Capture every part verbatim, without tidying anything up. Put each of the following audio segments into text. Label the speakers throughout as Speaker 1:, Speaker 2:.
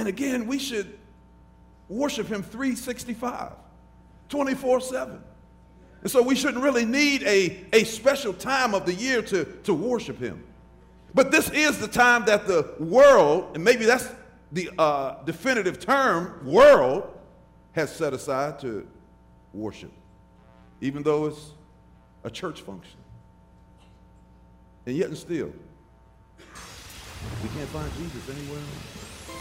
Speaker 1: And again, we should worship him three sixty-five, twenty-four seven. And so we shouldn't really need a, a special time of the year to, to worship him. But this is the time that the world, and maybe that's the uh, definitive term, world, has set aside to worship, even though it's a church function. And yet and still, we can't find Jesus anywhere else.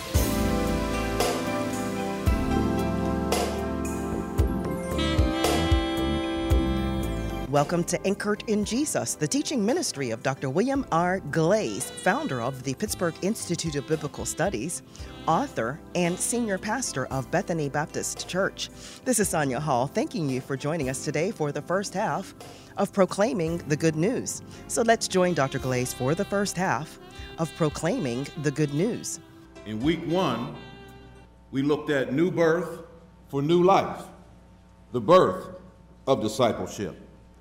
Speaker 2: Welcome to Anchored in Jesus, the teaching ministry of Doctor William R. Glaze, founder of the Pittsburgh Institute of Biblical Studies, author, and senior pastor of Bethany Baptist Church. This is Sonia Hall, thanking you for joining us today for the first half of Proclaiming the Good News. So let's join Doctor Glaze for the first half of Proclaiming the Good News.
Speaker 1: In week one, we looked at new birth for new life, the birth of discipleship.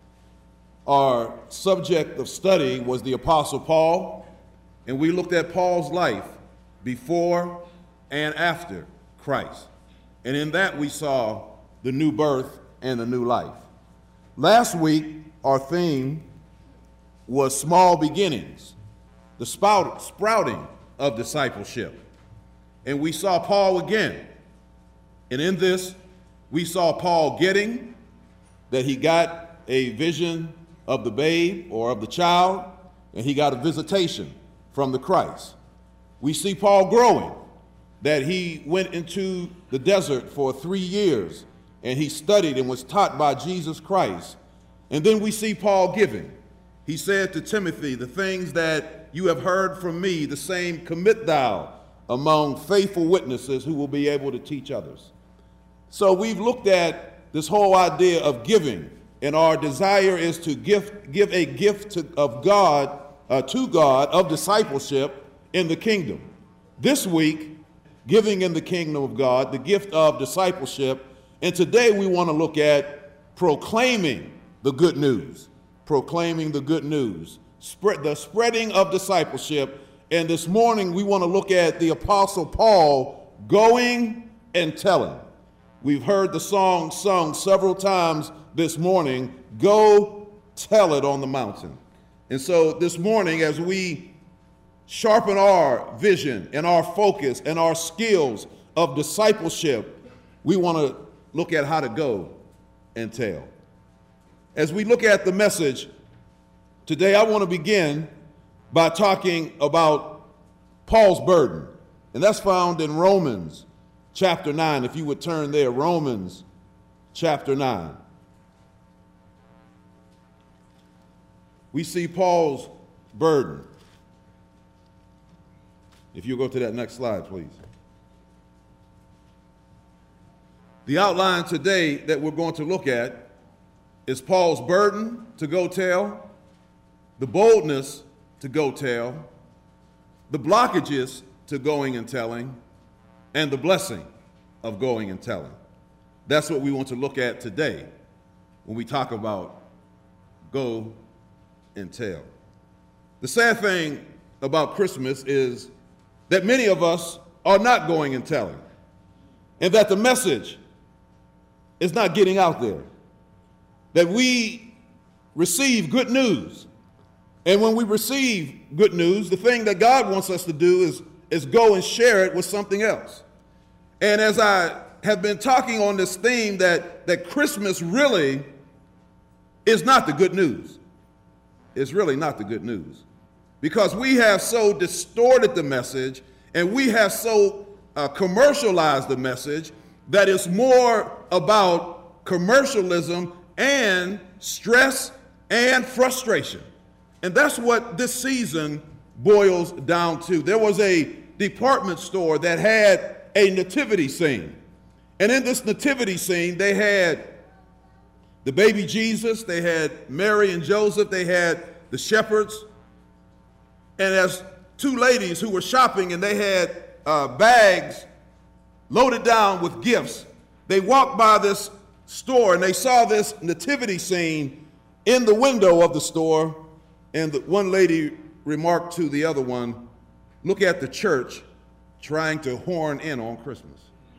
Speaker 1: Our subject of study was the Apostle Paul, and we looked at Paul's life before and after Christ. And in that we saw the new birth and the new life. Last week, our theme was small beginnings, the spout, sprouting of discipleship. And we saw Paul again. And in this, we saw Paul getting that he got a vision of the babe or of the child, and he got a visitation from the Christ. We see Paul growing, that he went into the desert for three years, and he studied and was taught by Jesus Christ. And then we see Paul giving. He said to Timothy, the things that you have heard from me, the same commit thou among faithful witnesses who will be able to teach others. So we've looked at this whole idea of giving, and our desire is to give, give a gift to, of God, uh, to God, of discipleship in the kingdom. This week, giving in the kingdom of God, the gift of discipleship. And today we want to look at proclaiming the good news. Proclaiming the good news. Spread, the spreading of discipleship. And this morning we want to look at the Apostle Paul going and telling. We've heard the song sung several times this morning, go tell it on the mountain. And so this morning, as we sharpen our vision and our focus and our skills of discipleship, we want to look at how to go and tell. As we look at the message today, I want to begin by talking about Paul's burden. And that's found in Romans chapter nine. If you would turn there, Romans chapter nine. We see Paul's burden. If you go to that next slide, please. The outline today that we're going to look at is Paul's burden to go tell, the boldness to go tell, the blockages to going and telling, and the blessing of going and telling. That's what we want to look at today when we talk about go and tell. The sad thing about Christmas is that many of us are not going and telling, and that the message is not getting out there. That we receive good news, and when we receive good news, the thing that God wants us to do is, is go and share it with something else. And as I have been talking on this theme that, that Christmas really is not the good news. It's really not the good news. Because we have so distorted the message, and we have so uh, commercialized the message, that it's more about commercialism and stress and frustration. And that's what this season boils down to. There was a department store that had a nativity scene. And in this nativity scene, they had the baby Jesus, they had Mary and Joseph, they had the shepherds. And as two ladies who were shopping and they had uh, bags loaded down with gifts, they walked by this store and they saw this nativity scene in the window of the store. And the one lady remarked to the other one, look at the church trying to horn in on Christmas.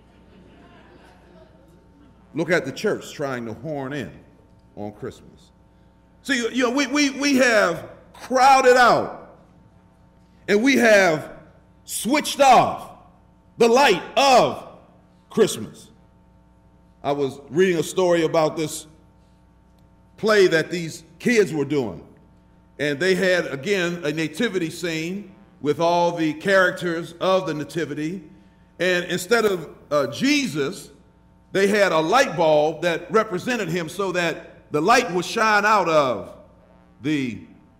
Speaker 1: Look at the church trying to horn in on Christmas. See, you know, we, we, we have crowded out and we have switched off the light of Christmas. I was reading a story about this play that these kids were doing. And they had, again, a nativity scene with all the characters of the nativity. And instead of uh, Jesus, they had a light bulb that represented him so that the light would shine out of the,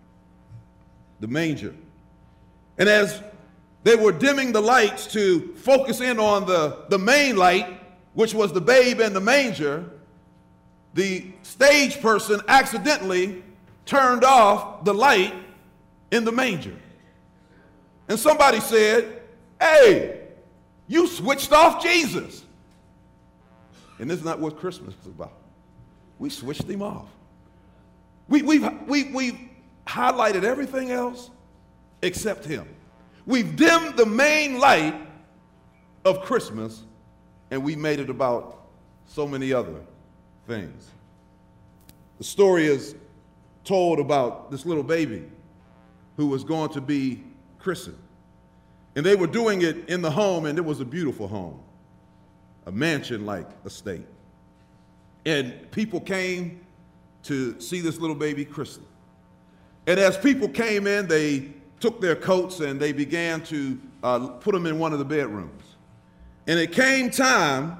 Speaker 1: the manger. And as they were dimming the lights to focus in on the, the main light, which was the babe in the manger, the stage person accidentally turned off the light in the manger. And somebody said, "Hey, you switched off Jesus." And this is not what Christmas is about. We switched him off. We, we've, we, we've highlighted everything else except him. We've dimmed the main light of Christmas, and we made it about so many other things. The story is told about this little baby who was going to be christened. And they were doing it in the home, and it was a beautiful home, a mansion-like estate. And people came to see this little baby christened. And as people came in, they took their coats and they began to uh, put them in one of the bedrooms. And it came time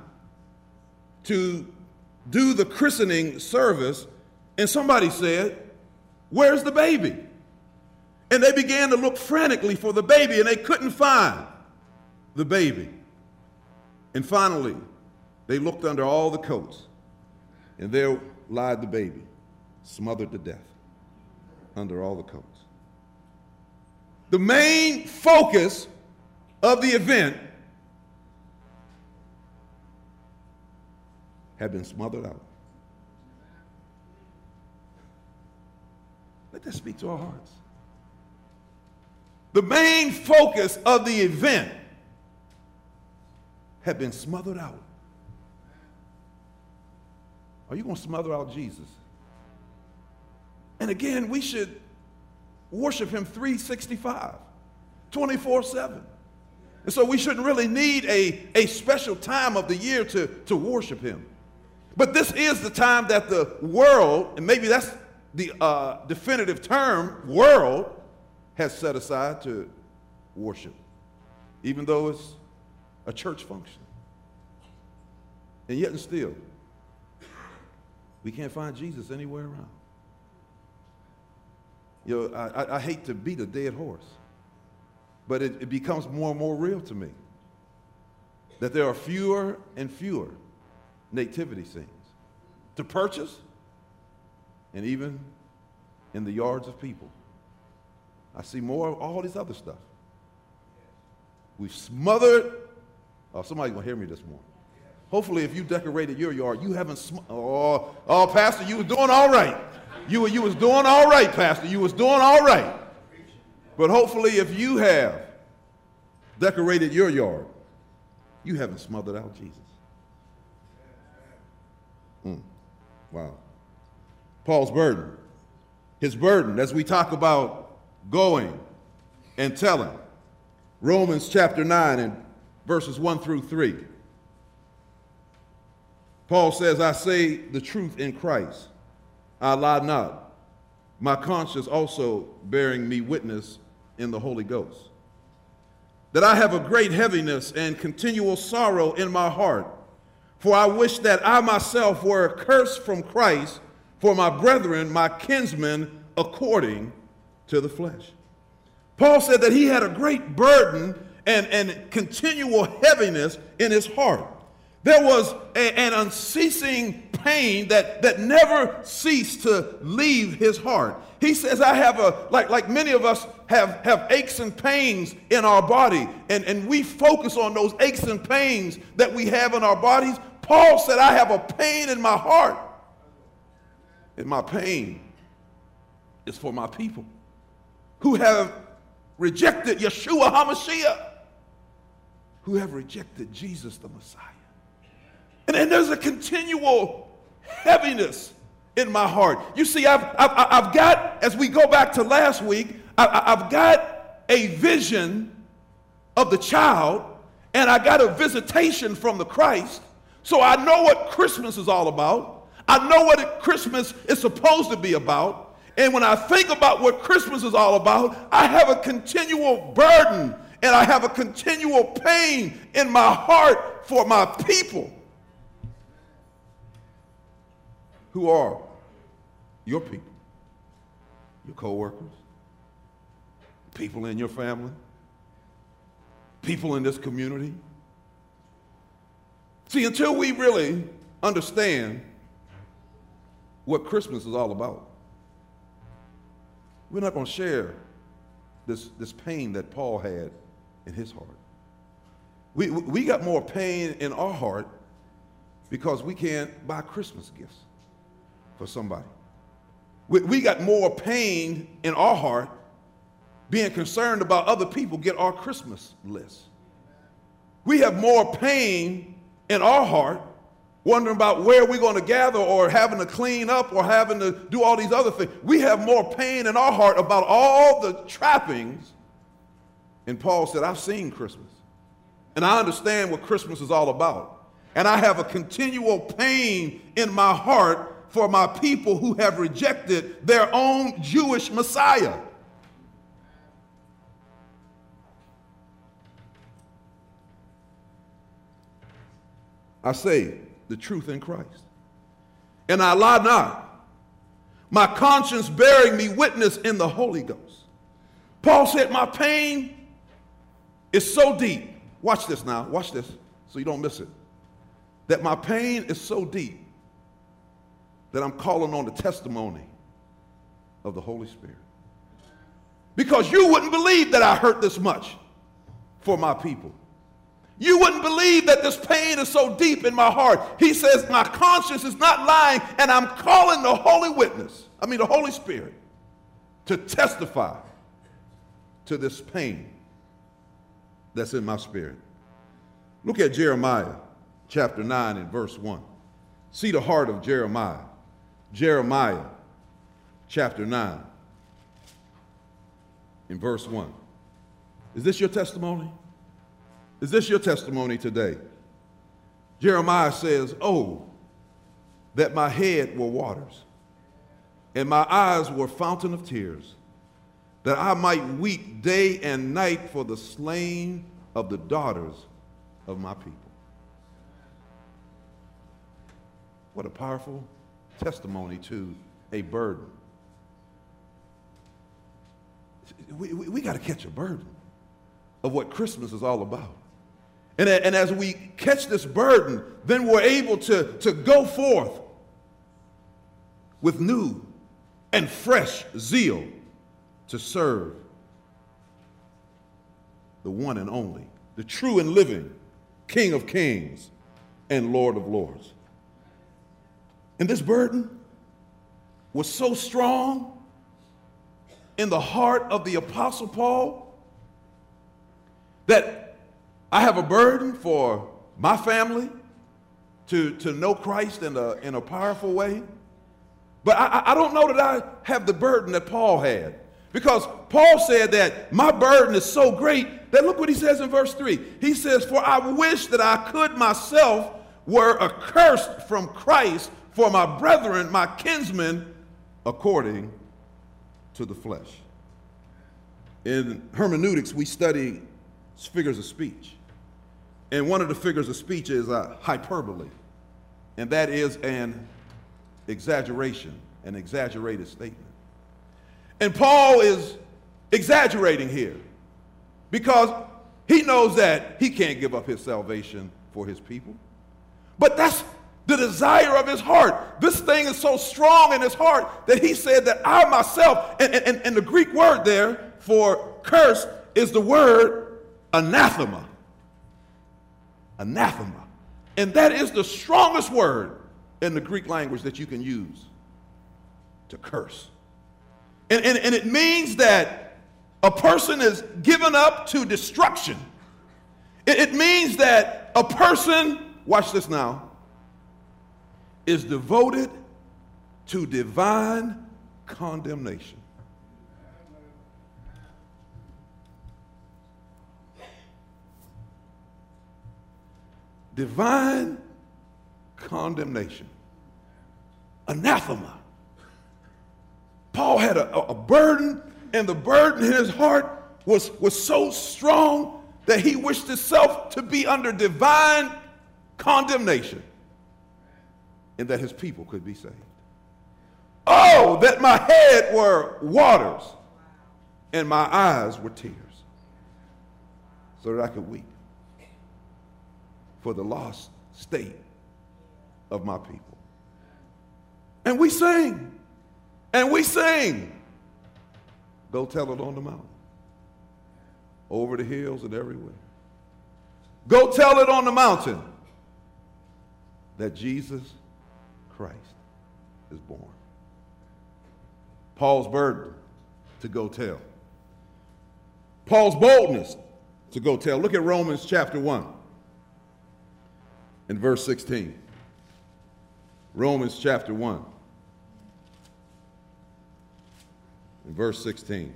Speaker 1: to do the christening service, and somebody said, "Where's the baby?" And they began to look frantically for the baby, and they couldn't find the baby. And finally, they looked under all the coats, and there lied the baby, smothered to death under all the coats. The main focus of the event had been smothered out. Let that speak to our hearts. The main focus of the event had been smothered out. Are you going to smother out Jesus? And again, we should worship him three sixty-five, twenty-four seven. And so we shouldn't really need a, a special time of the year to, to worship him. But this is the time that the world, and maybe that's the uh, definitive term, world, has set aside to worship, even though it's a church function. And yet and still, we can't find Jesus anywhere around. You know, I, I hate to beat a dead horse, but it, it becomes more and more real to me that there are fewer and fewer nativity scenes to purchase, and even in the yards of people. I see more of all this other stuff. We've smothered, oh, somebody's gonna hear me this morning. Hopefully if you decorated your yard, you haven't, sm oh, oh, Pastor, you was doing all right. You, you was doing all right, Pastor, you was doing all right. But hopefully if you have decorated your yard, you haven't smothered out Jesus. Mm. Wow. Paul's burden, his burden as we talk about going and telling. Romans chapter nine and verses one through three. Paul says, "I say the truth in Christ, I lie not, my conscience also bearing me witness in the Holy Ghost, that I have a great heaviness and continual sorrow in my heart, for I wish that I myself were cursed from Christ for my brethren, my kinsmen, according to the flesh." Paul said that he had a great burden and, and continual heaviness in his heart. There was a, an unceasing pain that, that never ceased to leave his heart. He says, I have a, like, like many of us have, have aches and pains in our body, and, and we focus on those aches and pains that we have in our bodies. Paul said, I have a pain in my heart, and my pain is for my people who have rejected Yeshua HaMashiach. who have rejected Jesus the Messiah. And then there's a continual heaviness in my heart. You see, I've, I've, I've got, as we go back to last week, I, I've got a vision of the child, and I got a visitation from the Christ. So I know what Christmas is all about. I know what it, Christmas is supposed to be about. And when I think about what Christmas is all about, I have a continual burden and I have a continual pain in my heart for my people who are your people, your co-workers, people in your family, people in this community. See, until we really understand what Christmas is all about, we're not going to share this, this pain that Paul had in his heart. We, we got more pain in our heart because we can't buy Christmas gifts for somebody. We, we got more pain in our heart being concerned about other people get our Christmas list. We have more pain in our heart wondering about where we're going to gather or having to clean up or having to do all these other things. We have more pain in our heart about all the trappings. And Paul said, I've seen Christmas, and I understand what Christmas is all about. And I have a continual pain in my heart for my people who have rejected their own Jewish Messiah. I say the truth in Christ, and I lie not, my conscience bearing me witness in the Holy Ghost. Paul said, my pain is so deep. Watch this now, watch this so you don't miss it. That my pain is so deep that I'm calling on the testimony of the Holy Spirit. Because you wouldn't believe that I hurt this much for my people. You wouldn't believe that this pain is so deep in my heart. He says, my conscience is not lying, and I'm calling the Holy Witness, I mean the Holy Spirit, to testify to this pain that's in my spirit. Look at Jeremiah chapter nine and verse one. See the heart of Jeremiah. Jeremiah chapter nine in verse one. Is this your testimony? Is this your testimony today? Jeremiah says, oh, that my head were waters, and my eyes were fountain of tears, that I might weep day and night for the slain of the daughters of my people. What a powerful testimony to a burden. We, we, we got to catch a burden of what Christmas is all about. And, and as we catch this burden, then we're able to, to go forth with new and fresh zeal to serve the one and only, the true and living King of Kings and Lord of Lords. And this burden was so strong in the heart of the Apostle Paul that I have a burden for my family to, to know Christ in a, in a powerful way. But I, I don't know that I have the burden that Paul had. Because Paul said that my burden is so great that look what he says in verse three. He says, for I wish that I could myself were accursed from Christ for my brethren, my kinsmen, according to the flesh. In hermeneutics, we study figures of speech. And one of the figures of speech is a hyperbole. And that is an exaggeration, an exaggerated statement. And Paul is exaggerating here because he knows that he can't give up his salvation for his people. But that's the desire of his heart. This thing is so strong in his heart that he said that I myself, and, and, and the Greek word there for curse is the word anathema. Anathema. And that is the strongest word in the Greek language that you can use to curse. And, and, and it means that a person is given up to destruction. It, it means that a person, watch this now, is devoted to divine condemnation. Divine condemnation. Anathema. Paul had a, a burden, and the burden in his heart was, was so strong that he wished himself to be under divine condemnation and that his people could be saved. Oh, that my head were waters and my eyes were tears, so that I could weep for the lost state of my people. And we sing, and we sing, go tell it on the mountain, over the hills and everywhere. Go tell it on the mountain that Jesus Christ is born. Paul's burden to go tell. Paul's boldness to go tell. Look at Romans chapter one and verse sixteen. Romans chapter one and verse sixteen.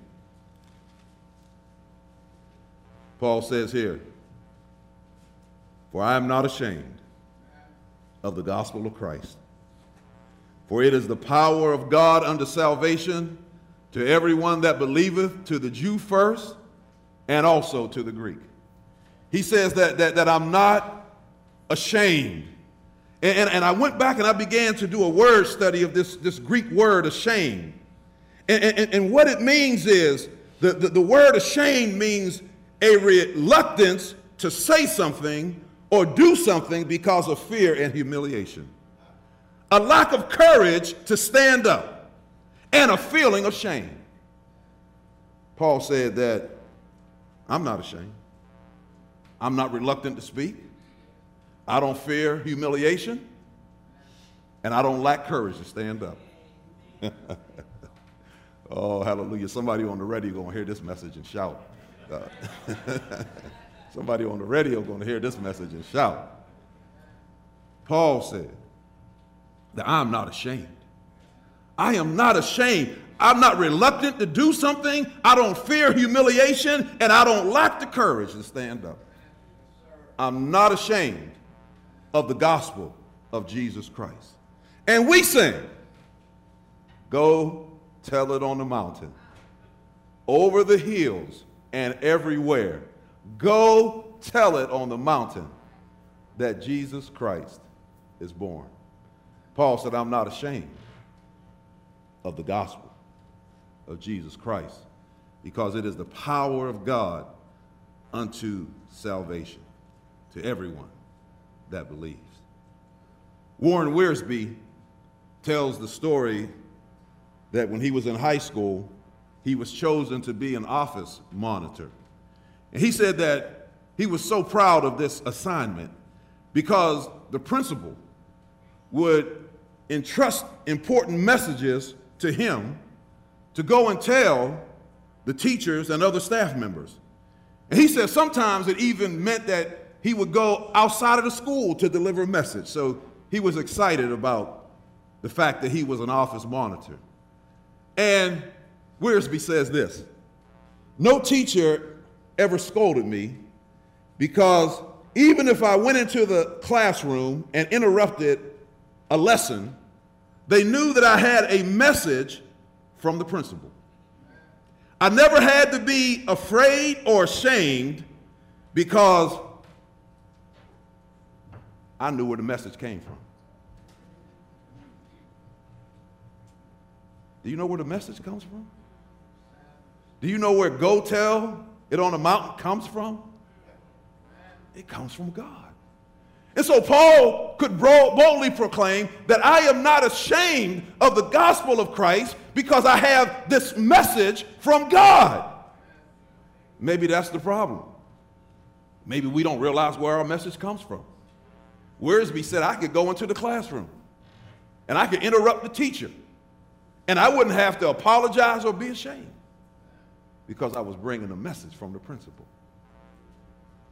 Speaker 1: Paul says here, for I am not ashamed of the gospel of Christ, for it is the power of God unto salvation to everyone that believeth, to the Jew first, and also to the Greek. He says that, that, that I'm not ashamed. And, and, and I went back and I began to do a word study of this, this Greek word, ashamed. And, and, and what it means is, the, the, the word ashamed means a reluctance to say something or do something because of fear and humiliation. A lack of courage to stand up and a feeling of shame. Paul said that I'm not ashamed. I'm not reluctant to speak. I don't fear humiliation. And I don't lack courage to stand up. Oh, hallelujah. Somebody on the radio going to hear this message and shout. Uh, somebody on the radio going to hear this message and shout. Paul said that I'm not ashamed. I am not ashamed. I'm not reluctant to do something. I don't fear humiliation, and I don't lack the courage to stand up. I'm not ashamed of the gospel of Jesus Christ. And we sing, go tell it on the mountain, over the hills and everywhere. Go tell it on the mountain that Jesus Christ is born. Paul said, I'm not ashamed of the gospel of Jesus Christ, because it is the power of God unto salvation to everyone that believes. Warren Wiersbe tells the story that when he was in high school, he was chosen to be an office monitor. And he said that he was so proud of this assignment because the principal would entrust important messages to him to go and tell the teachers and other staff members. And he said sometimes it even meant that he would go outside of the school to deliver a message. So he was excited about the fact that he was an office monitor. And Wiersbe says this, no teacher ever scolded me because even if I went into the classroom and interrupted a lesson, they knew that I had a message from the principal. I never had to be afraid or ashamed because I knew where the message came from. Do you know where the message comes from? Do you know where go tell it on the mountain comes from? It comes from God. And so Paul could boldly proclaim that I am not ashamed of the gospel of Christ because I have this message from God. Maybe that's the problem. Maybe we don't realize where our message comes from. Wiersbe said I could go into the classroom and I could interrupt the teacher and I wouldn't have to apologize or be ashamed because I was bringing a message from the principal.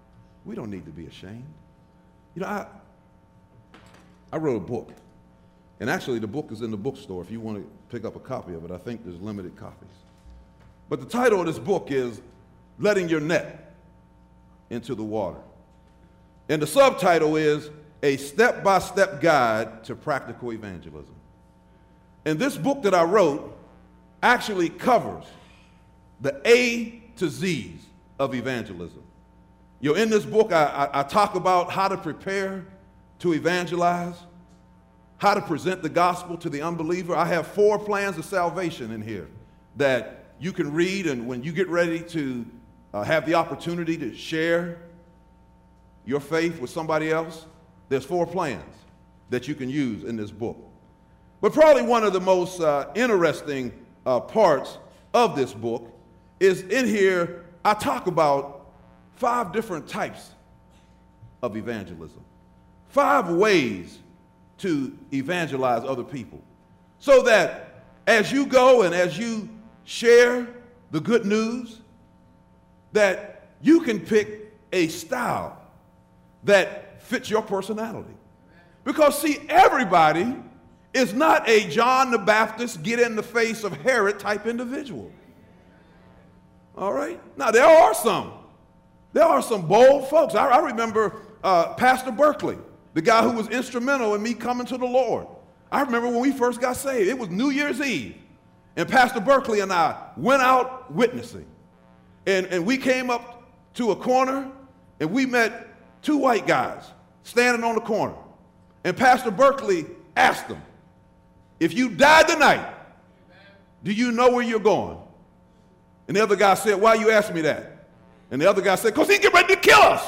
Speaker 1: We don't need to be ashamed. You know, I, I wrote a book. And actually, the book is in the bookstore if you want to pick up a copy of it. I think there's limited copies. But the title of this book is Letting Your Net into the Water. And the subtitle is A Step-by-Step Guide to Practical Evangelism. And this book that I wrote actually covers the A to Z's of evangelism. You know, in this book, I, I, I talk about how to prepare to evangelize, how to present the gospel to the unbeliever. I have four plans of salvation in here that you can read, and when you get ready to uh, have the opportunity to share your faith with somebody else, there's four plans that you can use in this book. But probably one of the most uh, interesting uh, parts of this book is in here, I talk about five different types of evangelism, five ways to evangelize other people, so that as you go and as you share the good news, that you can pick a style that fits your personality. Because see, everybody is not a John the Baptist, get in the face of Herod type individual. All right? Now, there are some. There are some bold folks. I, I remember uh, Pastor Berkeley, the guy who was instrumental in me coming to the Lord. I remember when we first got saved. It was New Year's Eve. And Pastor Berkeley and I went out witnessing. And, and we came up to a corner, and we met two white guys standing on the corner. And Pastor Berkeley asked them, if you died tonight, do you know where you're going? And the other guy said, why you asking me that? And the other guy said, because he's getting ready to kill us.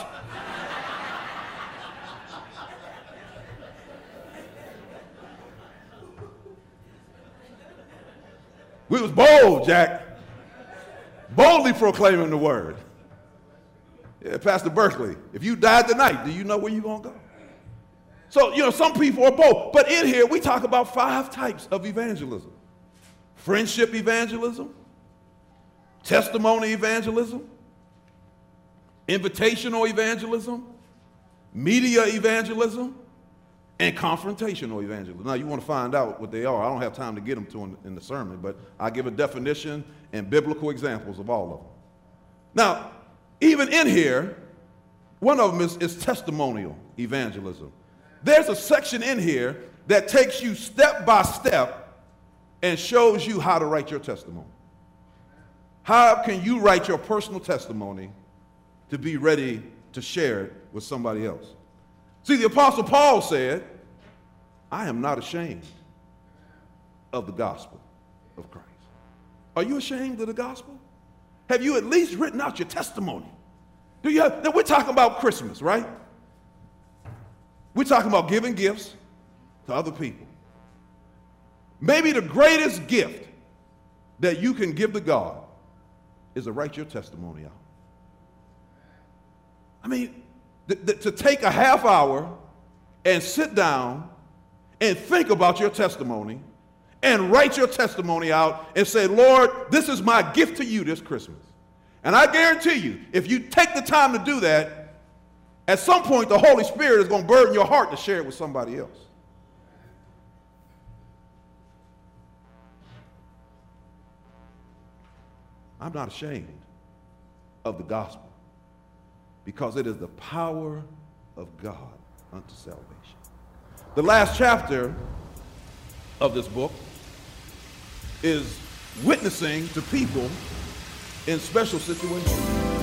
Speaker 1: We was bold, Jack. Boldly proclaiming the word. Yeah, Pastor Berkeley, if you died tonight, do you know where you're going to go? So, you know, some people are bold. But in here, we talk about five types of evangelism. Friendship evangelism, testimony evangelism, invitational evangelism, media evangelism, and confrontational evangelism. Now, you want to find out what they are. I don't have time to get them to in, in the sermon, but I give a definition and biblical examples of all of them. Now, even in here, one of them is, is testimonial evangelism. There's a section in here that takes you step by step and shows you how to write your testimony. How can you write your personal testimony to be ready to share it with somebody else? See, the Apostle Paul said, I am not ashamed of the gospel of Christ. Are you ashamed of the gospel? Have you at least written out your testimony? Do you have, now we're talking about Christmas, right? We're talking about giving gifts to other people. Maybe the greatest gift that you can give to God is to write your testimony out. I mean, th- th- to take a half hour and sit down and think about your testimony and write your testimony out and say, Lord, this is my gift to you this Christmas. And I guarantee you, if you take the time to do that, at some point the Holy Spirit is going to burden your heart to share it with somebody else. I'm not ashamed of the gospel because it is the power of God unto salvation. The last chapter of this book is witnessing to people in special situations.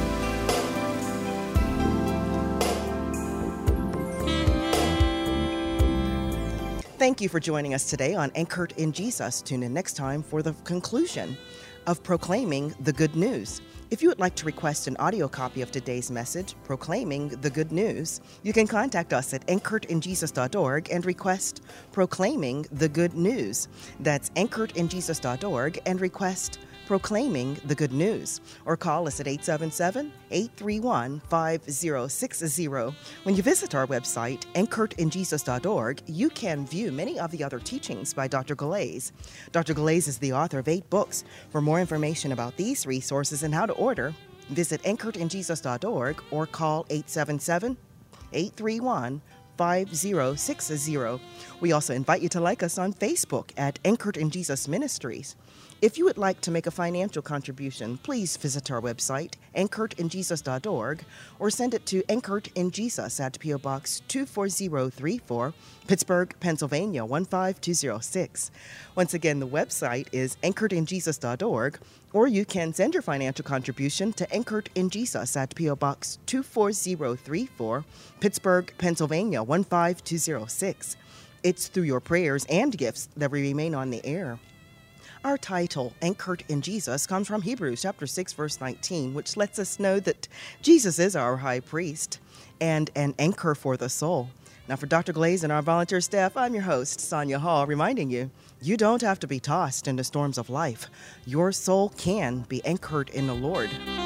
Speaker 2: Thank you for joining us today on Anchored in Jesus. Tune in next time for the conclusion of Proclaiming the Good News. If you would like to request an audio copy of today's message, Proclaiming the Good News, you can contact us at anchored in jesus dot org and request Proclaiming the Good News. That's anchored in jesus dot org and request Proclaiming the Good News. Or call us at eight seven seven, eight three one, five zero six zero. When you visit our website, anchored in jesus dot org, you can view many of the other teachings by Doctor Galais. Doctor Galais is the author of eight books. For more information about these resources and how to order, Visit anchored in jesus dot org or call eight seven seven, eight three one, five zero six zero. We also invite you to like us on Facebook at Anchored in Jesus Ministries. If you would like to make a financial contribution, please visit our website, anchored in jesus dot org, or send it to Anchored in Jesus at P O Box two four zero three four, Pittsburgh, Pennsylvania one five two zero six. Once again, the website is anchored in jesus dot org, or you can send your financial contribution to Anchored in Jesus at P O Box two four zero three four, Pittsburgh, Pennsylvania one five two zero six. It's through your prayers and gifts that we remain on the air. Our title, Anchored in Jesus, comes from Hebrews chapter six, verse nineteen, which lets us know that Jesus is our high priest and an anchor for the soul. Now, for Doctor Glaze and our volunteer staff, I'm your host, Sonia Hall, reminding you, you don't have to be tossed into storms of life. Your soul can be anchored in the Lord.